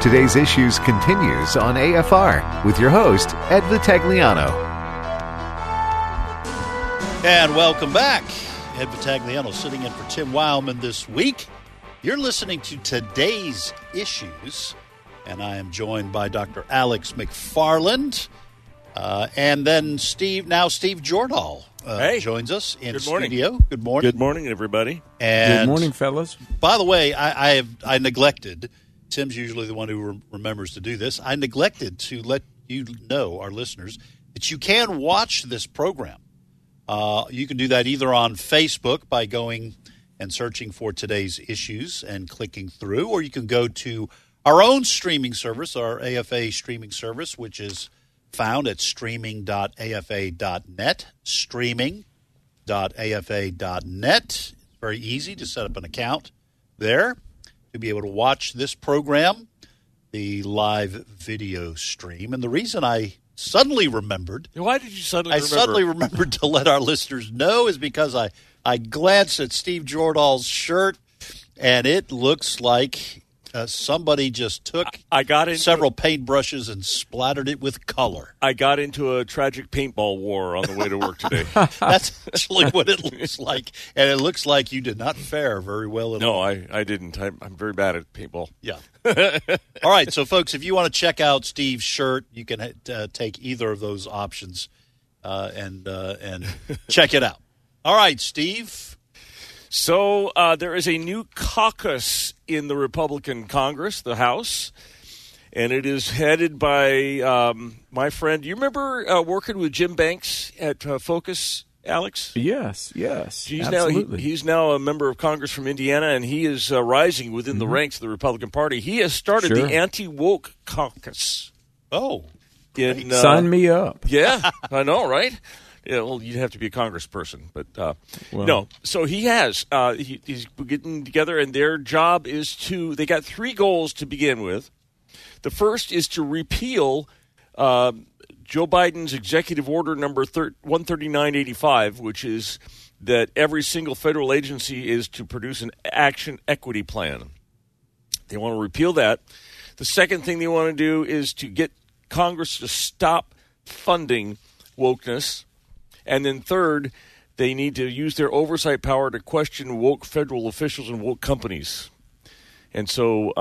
Today's Issues continues on AFR with your host, Ed Vitagliano. And welcome back. Ed Vitagliano sitting in for Tim Wildman this week. You're listening to Today's Issues, and I am joined by Dr. Alex McFarland. And then Steve Jordahl joins us in studio. Good morning. Good morning, everybody. And good morning, fellas. By the way, I neglected, Tim's usually the one who remembers to do this, I neglected to let you know, our listeners, that you can watch this program. You can do that either on Facebook by going and searching for Today's Issues and clicking through, or you can go to our own streaming service, our AFA streaming service, which is found at streaming.afa.net, streaming.afa.net. It's very easy to set up an account there to be able to watch this program, the live video stream. And the reason I suddenly remembered. Why did you suddenly remember? I suddenly remembered to let our listeners know is because I glanced at Steve Jordahl's shirt, and it looks like somebody just took several paintbrushes and splattered it with color. I got into a tragic paintball war on the way to work today. That's actually what it looks like. And it looks like you did not fare very well at all. No, I didn't. I'm very bad at paintball. Yeah. All right. So, folks, if you want to check out Steve's shirt, you can take either of those options and check it out. All right, Steve. So there is a new caucus in the Republican Congress, the House, and it is headed by my friend. Do you remember working with Jim Banks at Focus, Alex? Yes, absolutely. He's now a member of Congress from Indiana, and he is rising within the ranks of the Republican Party. He has started the Anti-Woke Caucus. Oh, sign me up. Yeah, I know, right? Yeah, well, you'd have to be a congressperson, but no. So he has. He's getting together, and their job is they got three goals to begin with. The first is to repeal Joe Biden's executive order number 13985, which is that every single federal agency is to produce an action equity plan. They want to repeal that. The second thing they want to do is to get Congress to stop funding wokeness. And then third, they need to use their oversight power to question woke federal officials and woke companies. And so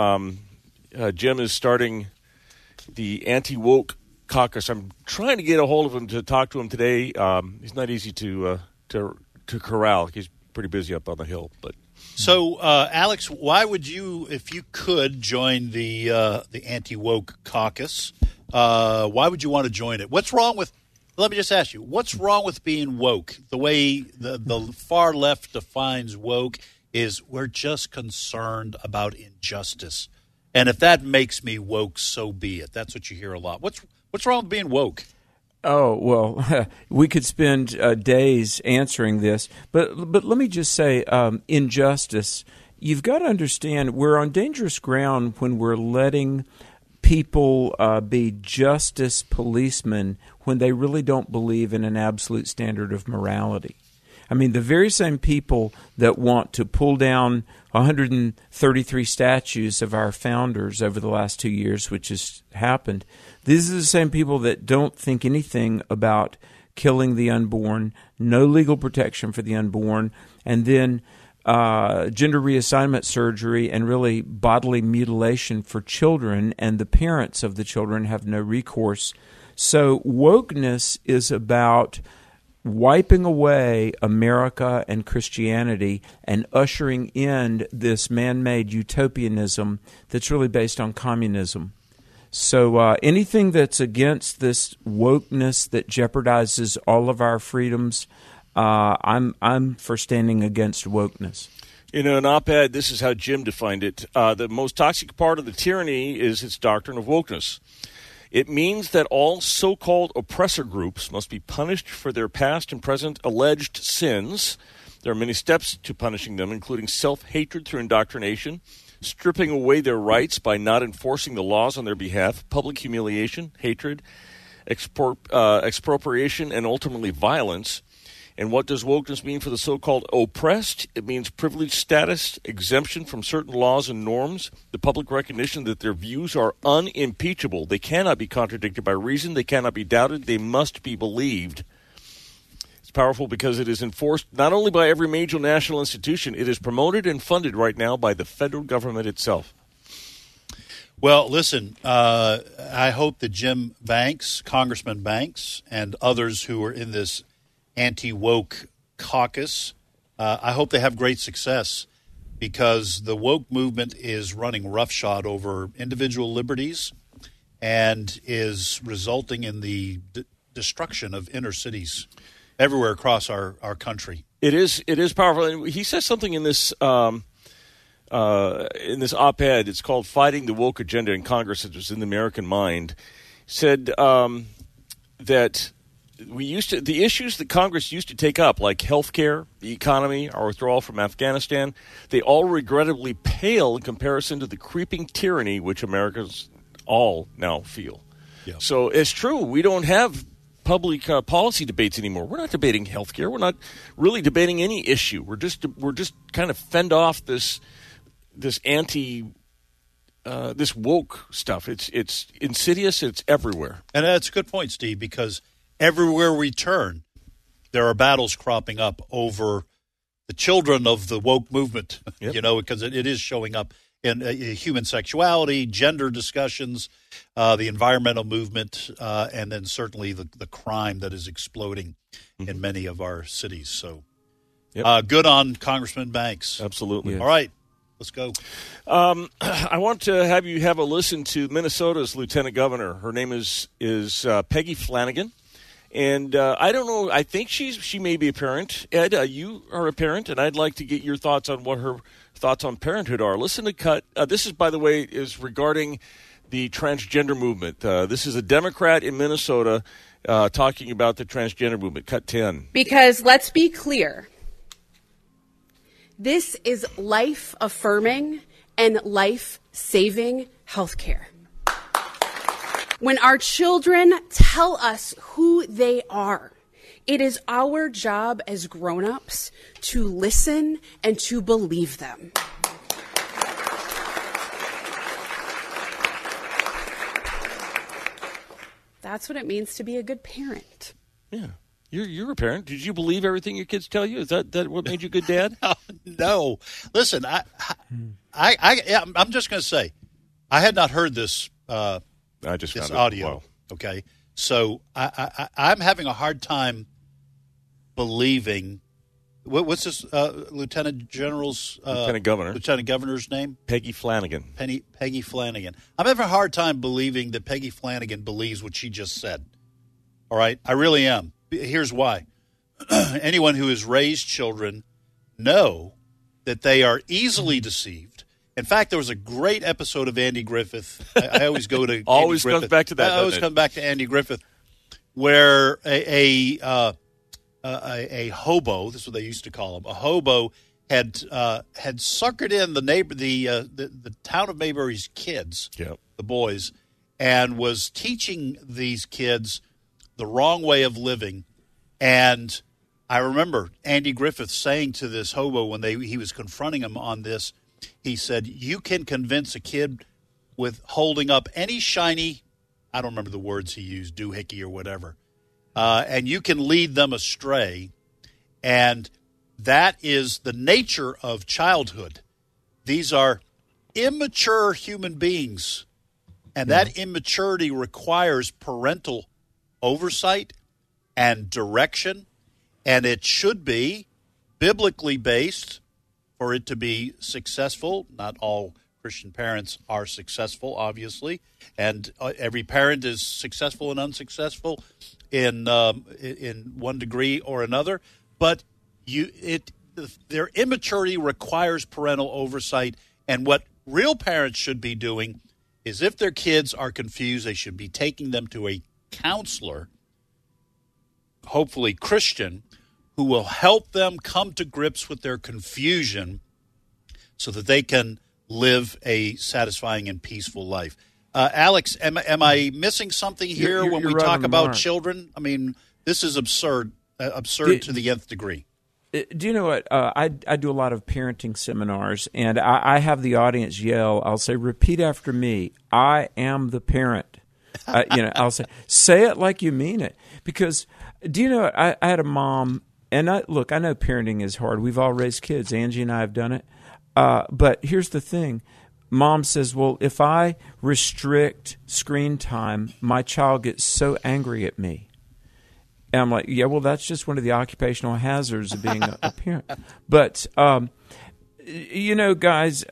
Jim is starting the anti-woke caucus. I'm trying to get a hold of him to talk to him today. He's not easy to corral. He's pretty busy up on the Hill. But so, Alex, why would you, if you could, join the anti-woke caucus? Why would you want to join it? What's wrong with? Let me just ask you, what's wrong with being woke? The way the far left defines woke is we're just concerned about injustice. And if that makes me woke, so be it. That's what you hear a lot. What's wrong with being woke? Oh, well, we could spend days answering this. But let me just say, injustice, you've got to understand we're on dangerous ground when we're letting people be justice policemen when they really don't believe in an absolute standard of morality. I mean, the very same people that want to pull down 133 statues of our founders over the last 2 years, which has happened, these are the same people that don't think anything about killing the unborn, no legal protection for the unborn, and then gender reassignment surgery and really bodily mutilation for children, and the parents of the children have no recourse. So wokeness is about wiping away America and Christianity and ushering in this man-made utopianism that's really based on communism. So anything that's against this wokeness that jeopardizes all of our freedoms, I'm for standing against wokeness. In an op-ed, this is how Jim defined it. The most toxic part of the tyranny is its doctrine of wokeness. It means that all so-called oppressor groups must be punished for their past and present alleged sins. There are many steps to punishing them, including self-hatred through indoctrination, stripping away their rights by not enforcing the laws on their behalf, public humiliation, hatred, expropriation, and ultimately violence. And what does wokeness mean for the so-called oppressed? It means privileged status, exemption from certain laws and norms, the public recognition that their views are unimpeachable. They cannot be contradicted by reason. They cannot be doubted. They must be believed. It's powerful because it is enforced not only by every major national institution, it is promoted and funded right now by the federal government itself. Well, listen, I hope that Jim Banks, Congressman Banks, and others who are in this anti-woke caucus, I hope they have great success, because the woke movement is running roughshod over individual liberties and is resulting in the destruction of inner cities everywhere across our country. It is powerful. He says something in this op-ed. It's called "Fighting the Woke Agenda in Congress." It was in the American Mind. Said that the issues that Congress used to take up, like health care, the economy, our withdrawal from Afghanistan, they all regrettably pale in comparison to the creeping tyranny which Americans all now feel. Yeah. So it's true. We don't have public policy debates anymore. We're not debating health care. We're not really debating any issue. We're just kind of fend off this woke stuff. It's insidious. It's everywhere. And that's a good point, Steve, because everywhere we turn, there are battles cropping up over the children of the woke movement. Yep. Because it is showing up in human sexuality, gender discussions, the environmental movement, and then certainly the crime that is exploding in many of our cities. So, good on Congressman Banks. Absolutely. Yes. All right. Let's go. I want to have you have a listen to Minnesota's lieutenant governor. Her name is Peggy Flanagan. And I don't know. I think she may be a parent. Ed, you are a parent, and I'd like to get your thoughts on what her thoughts on parenthood are. Listen to cut. This is, by the way, is regarding the transgender movement. This is a Democrat in Minnesota talking about the transgender movement. Cut 10. Because let's be clear. This is life-affirming and life-saving health care. When our children tell us who they are, it is our job as grown-ups to listen and to believe them. That's what it means to be a good parent. Yeah. You're a parent. Did you believe everything your kids tell you? Is that what made you a good dad? No. Listen, I'm just going to say, I had not heard this. I just found audio. Wow. Okay, so I'm having a hard time believing. What's this Lieutenant Governor's name? Peggy Flanagan. Peggy Flanagan. I'm having a hard time believing that Peggy Flanagan believes what she just said. All right, I really am. Here's why. Anyone who has raised children know that they are easily deceived. In fact, there was a great episode of Andy Griffith. I always go to always Andy comes back to that. I always come back to Andy Griffith, where a hobo, this is what they used to call him, a hobo had suckered in the town of Mayberry's kids, the boys, and was teaching these kids the wrong way of living. And I remember Andy Griffith saying to this hobo when he was confronting him on this, he said, you can convince a kid with holding up any shiny, I don't remember the words he used, doohickey or whatever, and you can lead them astray. And that is the nature of childhood. These are immature human beings, and that immaturity requires parental oversight and direction, and it should be biblically based for it to be successful. Not all Christian parents are successful, obviously, and every parent is successful and unsuccessful in one degree or another. But their immaturity requires parental oversight, and what real parents should be doing is, if their kids are confused, they should be taking them to a counselor, hopefully Christian, who will help them come to grips with their confusion so that they can live a satisfying and peaceful life. Alex, am I missing something here when we talk about children? I mean, this is absurd. absurd to the nth degree. Do you know what? I do a lot of parenting seminars, and I have the audience yell. I'll say, "Repeat after me. I am the parent." I'll say it like you mean it. Because do you know what? I had a mom, and I know parenting is hard. We've all raised kids. Angie and I have done it. But here's the thing. Mom says, well, if I restrict screen time, my child gets so angry at me. And I'm like, yeah, well, that's just one of the occupational hazards of being a parent. But, guys,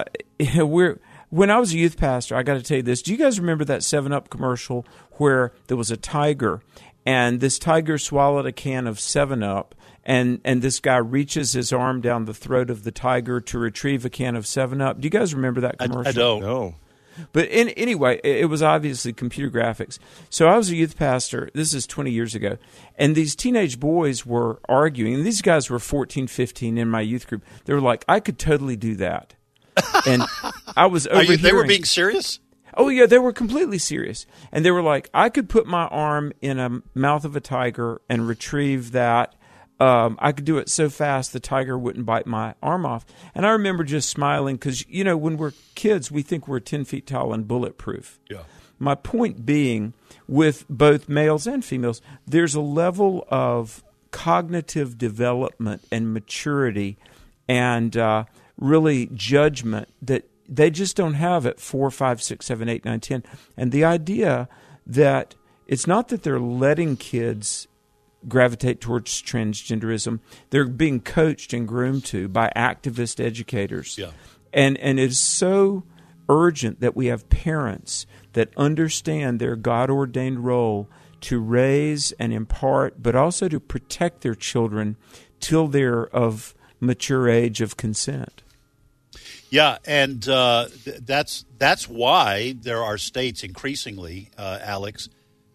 when I was a youth pastor, I got to tell you this. Do you guys remember that 7-Up commercial where there was a tiger, and this tiger swallowed a can of 7-Up, and this guy reaches his arm down the throat of the tiger to retrieve a can of 7-Up? Do you guys remember that commercial? I don't. No. But anyway, it was obviously computer graphics. So I was a youth pastor. This is 20 years ago. And these teenage boys were arguing. And these guys were 14, 15 in my youth group. They were like, I could totally do that. And I was overhearing. They were being serious? Oh, yeah, they were completely serious. And they were like, I could put my arm in a mouth of a tiger and retrieve that. I could do it so fast the tiger wouldn't bite my arm off. And I remember just smiling because, when we're kids, we think we're 10 feet tall and bulletproof. Yeah. My point being, with both males and females, there's a level of cognitive development and maturity and really judgment that they just don't have at 4, 5, 6, 7, 8, 9, 10. And the idea that it's not that they're letting kids gravitate towards transgenderism. They're being coached and groomed to by activist educators. Yeah. And it is so urgent that we have parents that understand their God-ordained role to raise and impart, but also to protect their children till they're of mature age of consent. Yeah, and that's why there are states increasingly, Alex,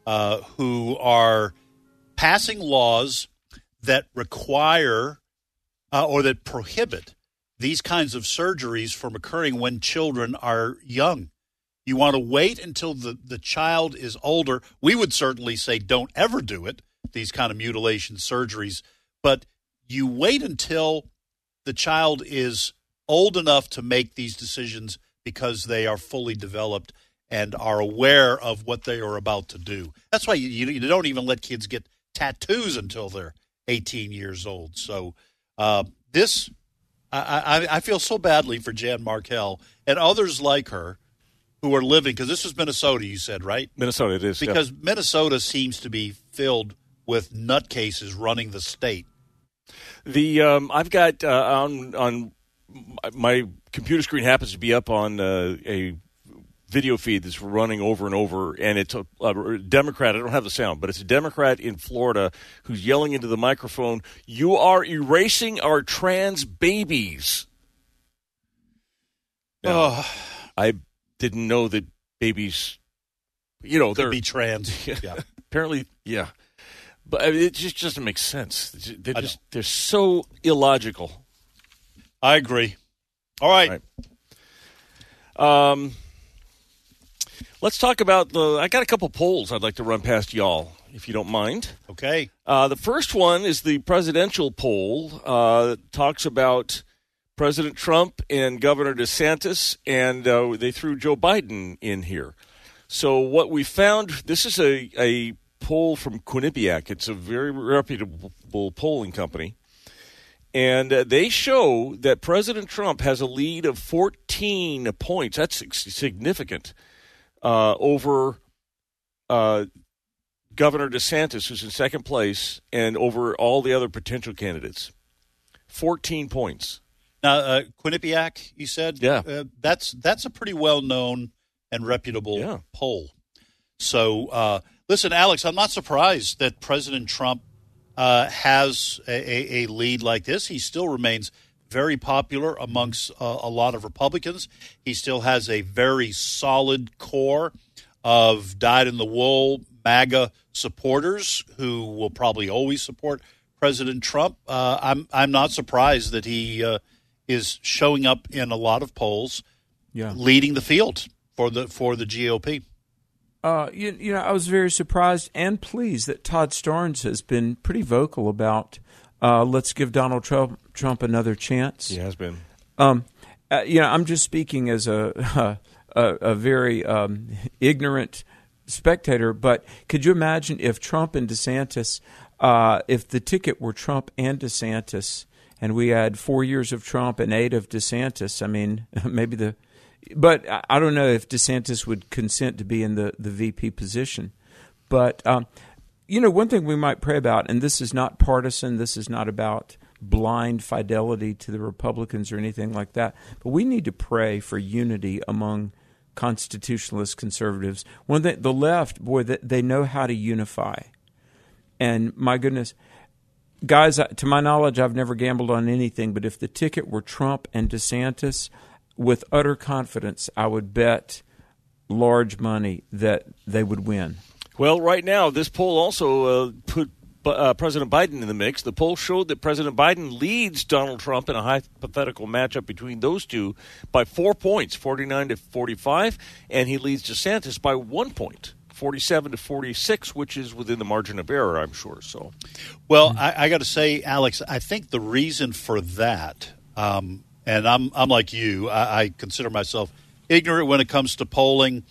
who are passing laws that require or that prohibit these kinds of surgeries from occurring when children are young. You want to wait until the child is older. We would certainly say don't ever do it, these kind of mutilation surgeries, but you wait until the child is old enough to make these decisions because they are fully developed and are aware of what they are about to do. That's why you don't even let kids get tattoos until they're 18 years old. So I feel so badly for Jan Markell and others like her who are living, because this is Minnesota, you said, right? Minnesota, it is. Because Minnesota seems to be filled with nutcases running the state. I've got on my computer screen happens to be up on a video feed that's running over and over, and it's a Democrat. I don't have the sound, but it's a Democrat in Florida who's yelling into the microphone, "You are erasing our trans babies." Now, I didn't know that babies, Could they're be trans. Yeah. apparently, yeah. But it just doesn't make sense. They're so illogical. I agree. All right. Let's talk about I got a couple polls I'd like to run past y'all, if you don't mind. Okay. The first one is the presidential poll. Talks about President Trump and Governor DeSantis, and they threw Joe Biden in here. So what we found, this is a poll from Quinnipiac. It's a very reputable polling company. And they show that President Trump has a lead of 14 points. That's significant over Governor DeSantis, who's in second place, and over all the other potential candidates. 14 points. Now, Quinnipiac, you said? Yeah. That's a pretty well-known and reputable poll. So, listen, Alex, I'm not surprised that President Trump has a lead like this. He still remains very popular amongst a lot of Republicans. He still has a very solid core of dyed-in-the-wool MAGA supporters who will probably always support President Trump. I'm not surprised that he is showing up in a lot of polls, leading the field for the GOP. I was very surprised and pleased that Todd Starnes has been pretty vocal about let's give Donald Trump another chance. He has been. I'm just speaking as a very ignorant spectator, but could you imagine if Trump and DeSantis, if the ticket were Trump and DeSantis, and we had 4 years of Trump and 8 of DeSantis? I mean, but I don't know if DeSantis would consent to be in the VP position. But, one thing we might pray about, and this is not partisan, this is not about blind fidelity to the Republicans or anything like that, but we need to pray for unity among constitutionalist conservatives. When the left, boy, they know how to unify. And my goodness, guys, to my knowledge, I've never gambled on anything, but if the ticket were Trump and DeSantis, with utter confidence, I would bet large money that they would win. Well, right now, this poll also put President Biden in the mix. The poll showed that President Biden leads Donald Trump in a hypothetical matchup between those two by 4 points, 49-45, and he leads DeSantis by 1 point, 47-46, which is within the margin of error, I'm sure. So, well, I got to say, Alex, I think the reason for that. And I'm like you. I consider myself ignorant when it comes to polling.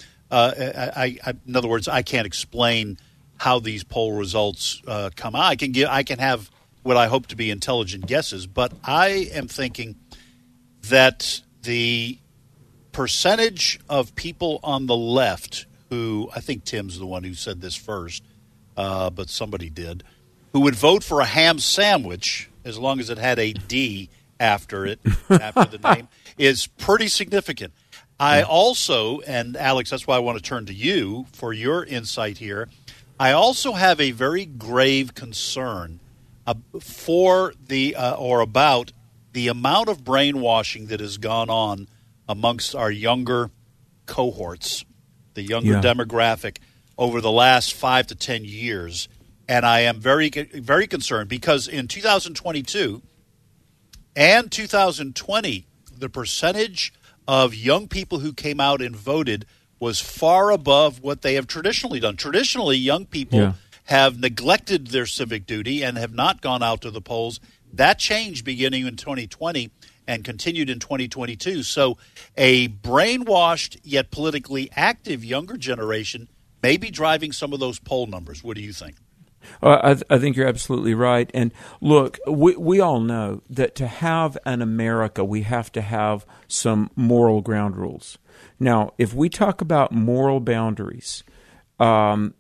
In other words, I can't explain how these poll results come out. I can have what I hope to be intelligent guesses, but I am thinking that the percentage of people on the left who, I think Tim's the one who said this first, but somebody did, who would vote for a ham sandwich as long as it had a D after the name, is pretty significant. I also, and Alex, that's why I want to turn to you for your insight here, I also have a very grave concern for about the amount of brainwashing that has gone on amongst our younger cohorts, the younger demographic, over the last 5 to 10 years. And I am very, very concerned because in 2022 and 2020, the percentage of young people who came out and voted was far above what they have traditionally done. Traditionally, young people have neglected their civic duty and have not gone out to the polls. That changed beginning in 2020 and continued in 2022. So a brainwashed yet politically active younger generation may be driving some of those poll numbers. What do you think? I think you're absolutely right. And look, we all know that to have an America, we have to have some moral ground rules. Now, if we talk about moral boundaries, the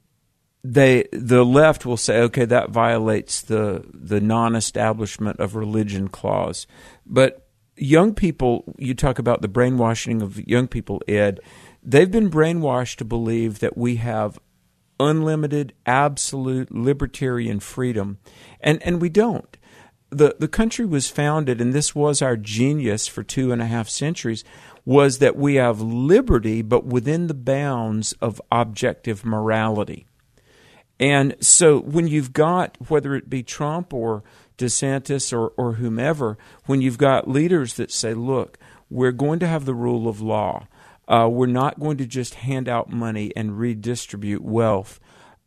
left will say, okay, that violates the non-establishment of religion clause. But young people, you talk about the brainwashing of young people, Ed, they've been brainwashed to believe that we have unlimited, absolute libertarian freedom, and we don't. The country was founded, and this was our genius for 2.5 centuries, was that we have liberty, but within the bounds of objective morality. And so when you've got, whether it be Trump or DeSantis or whomever, when you've got leaders that say, look, we're going to have the rule of law, we're not going to just hand out money and redistribute wealth.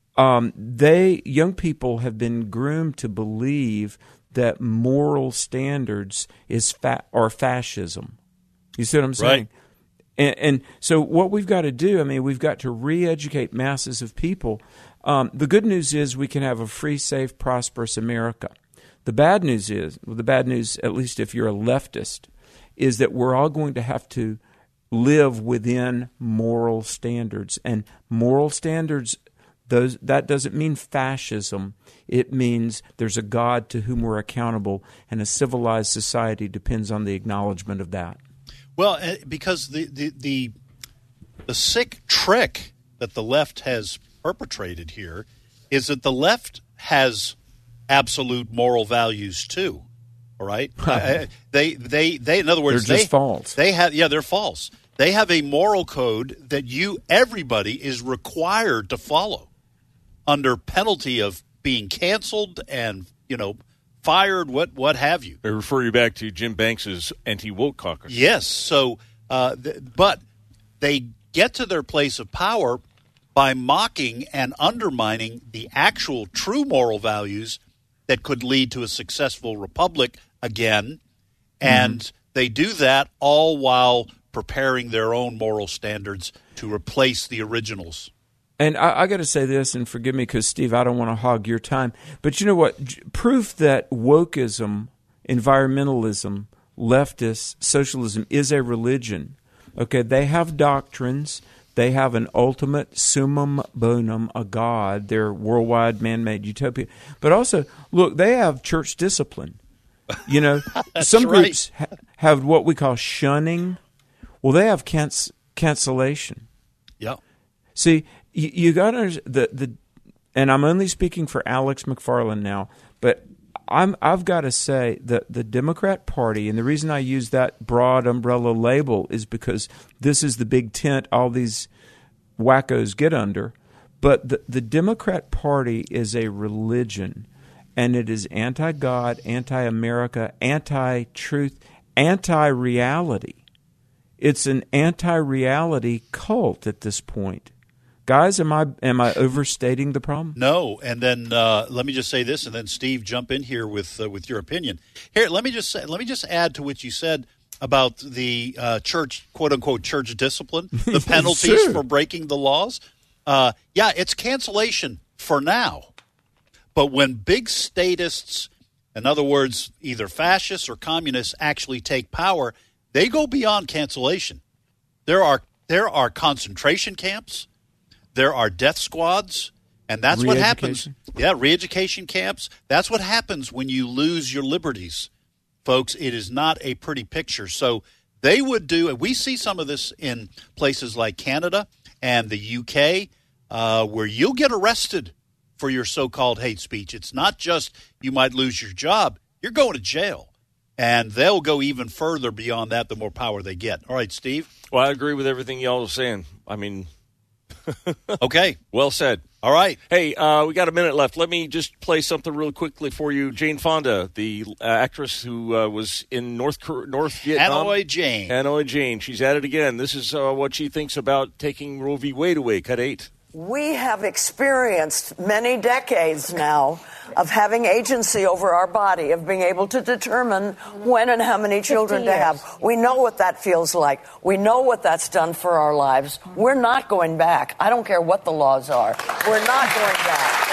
Young people have been groomed to believe that moral standards are fascism. You see what I'm saying? Right. And so what we've got to do, we've got to re-educate masses of people. The good news is we can have a free, safe, prosperous America. The bad news is, at least if you're a leftist, is that we're all going to have to live within moral standards. And moral standards, that doesn't mean fascism. It means there's a God to whom we're accountable, and a civilized society depends on the acknowledgement of that. Well, because the sick trick that the left has perpetrated here is that the left has absolute moral values too. All right, they in other words, they're just false. They're false. They have a moral code that everybody is required to follow under penalty of being canceled and, fired, what have you. I refer you back to Jim Banks's anti-woke caucus. Yes. So, but they get to their place of power by mocking and undermining the actual true moral values that could lead to a successful republic again. And they do that all while preparing their own moral standards to replace the originals. And I got to say this, and forgive me because, Steve, I don't want to hog your time. But you know what? Proof that wokeism, environmentalism, leftist, socialism is a religion. Okay, they have doctrines. They have an ultimate summum bonum, a God, their worldwide man-made utopia. But also, look, they have church discipline. You know, some groups have what we call shunning. Well, they have cancellation. Yeah. See, you got to and I'm only speaking for Alex McFarland now, but I've got to say that the Democrat Party, and the reason I use that broad umbrella label is because this is the big tent all these wackos get under. But the Democrat Party is a religion, and it is anti-God, anti-America, anti-truth, anti-reality. It's an anti-reality cult at this point. Guys, am I overstating the problem? No, and then let me just say this, and then Steve, jump in here with your opinion. Here, let me just add to what you said about the church, quote unquote, church discipline, the penalties for breaking the laws. Yeah, it's cancellation for now, but when big statists, in other words, either fascists or communists, actually take power, they go beyond cancellation. There are concentration camps. There are death squads, and that's what happens. Yeah, re-education camps. That's what happens when you lose your liberties. Folks, it is not a pretty picture. So they would do, and we see some of this in places like Canada and the UK, where you'll get arrested for your so-called hate speech. It's not just you might lose your job. You're going to jail. And they'll go even further beyond that the more power they get. All right, Steve? Well, I agree with everything y'all are saying. I mean... Okay. Well said. All right. Hey, we got a minute left. Let me just play something real quickly for you. Jane Fonda, the actress who was in North Vietnam. Hanoi Jane. She's at it again. This is what she thinks about taking Roe v. Wade away. Cut 8. We have experienced many decades now of having agency over our body, of being able to determine when and how many children to have. We know what that feels like. We know what that's done for our lives. We're not going back. I don't care what the laws are. We're not going back.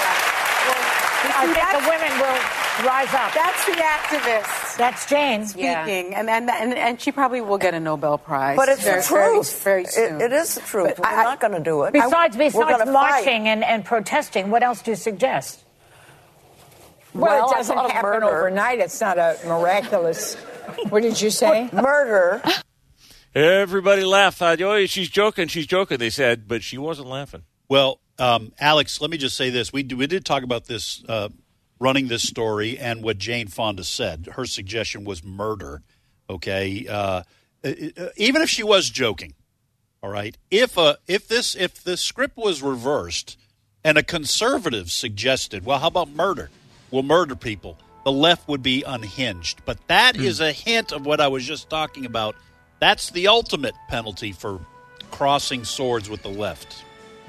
I think the women will rise up. That's the activist. That's Jane speaking, and she probably will get a Nobel Prize. But it's the truth. Very soon. It is the truth. We're not going to do it. Besides marching and protesting, what else do you suggest? Well, it doesn't happen overnight. It's not a miraculous. What did you say? Murder. Everybody laughed. Oh, she's joking. She's joking. They said, but she wasn't laughing. Well, Alex, let me just say this: we did talk about this, running this story, and what Jane Fonda said. Her suggestion was murder. Okay, even if she was joking, all right. If the script was reversed, and a conservative suggested, well, how about murder? We'll murder people. The left would be unhinged. But that is a hint of what I was just talking about. That's the ultimate penalty for crossing swords with the left.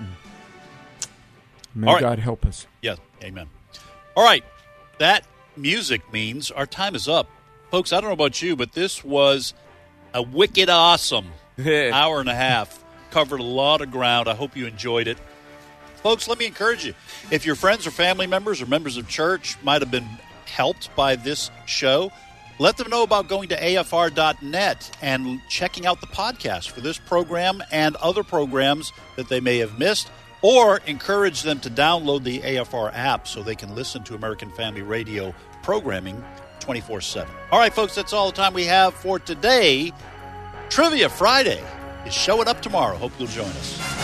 May God help us. Yeah, amen. All right, that music means our time is up. Folks, I don't know about you, but this was a wicked awesome hour and a half. Covered a lot of ground. I hope you enjoyed it. Folks, let me encourage you. If your friends or family members or members of church might have been helped by this show, let them know about going to afr.net and checking out the podcast for this program and other programs that they may have missed, or encourage them to download the AFR app so they can listen to American Family Radio programming 24/7. All right, folks, that's all the time we have for today. Trivia Friday is showing up tomorrow. Hope you'll join us.